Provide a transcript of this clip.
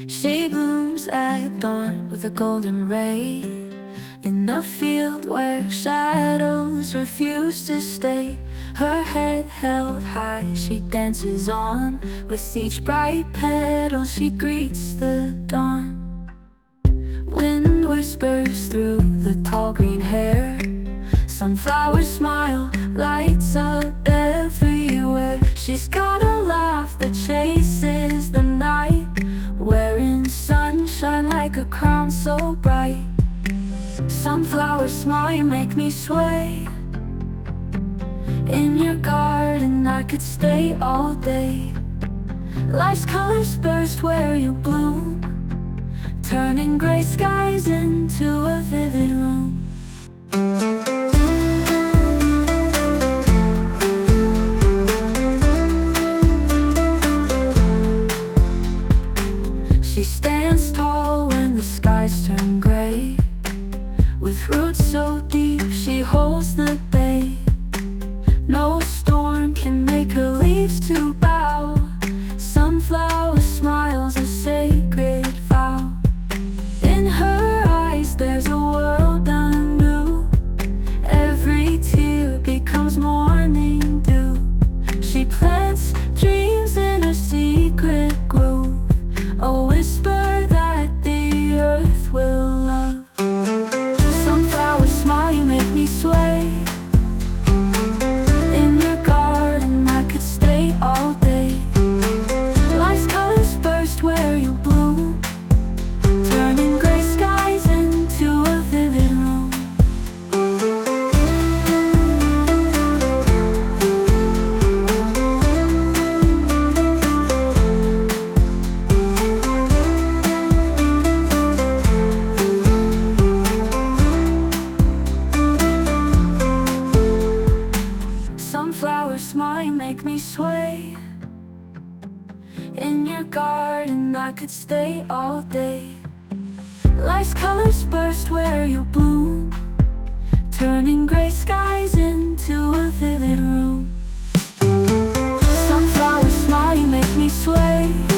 She blooms at dawn with a golden ray, in a field where shadows refuse to stay. Her head held high, she dances on. With each bright petal she greets the dawn. Wind whispers through the tall green hair. Sunflowers smile, lights up everywhere. She's got a laugh that chases the night, wearing sunshine like a crown so bright. Sunflowers smile, you make me sway. In your garden I could stay all day. Life's colors burst where you bloom, turning gray skies into a vivid room. She stands tall when the skies turn gray. With roots so deep she holds the bay. No storm can make her leaves to bow. Sunflower smiles a sacred vow. In her eyes there's a world anew. Every tear becomes morning dew. She plants dreams in a secret groove, a whisper that the earth will love. Sunflower smile, you make me sway. In your garden I could stay all day. Life's colors burst where you bloom, turning gray skies into a vivid room. Sunflower smile, you make me sway. In your garden I could stay all day. Life's colors burst where you bloom, turning gray skies into a vivid room. Sunflower smile, you make me sway.